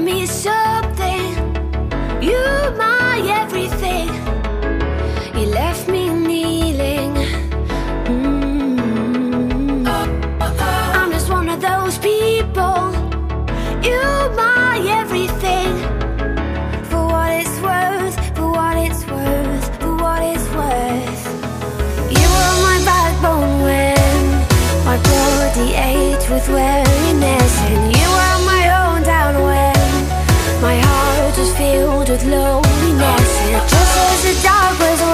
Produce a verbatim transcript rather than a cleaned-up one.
me something. You're my everything. You left me kneeling. mm. I'm just one of those people. You're my everything. For what it's worth, for what it's worth, for what it's worth. You were my backbone when my body ached with weariness, and you were my own down when my heart was filled with loneliness. And just as the dark was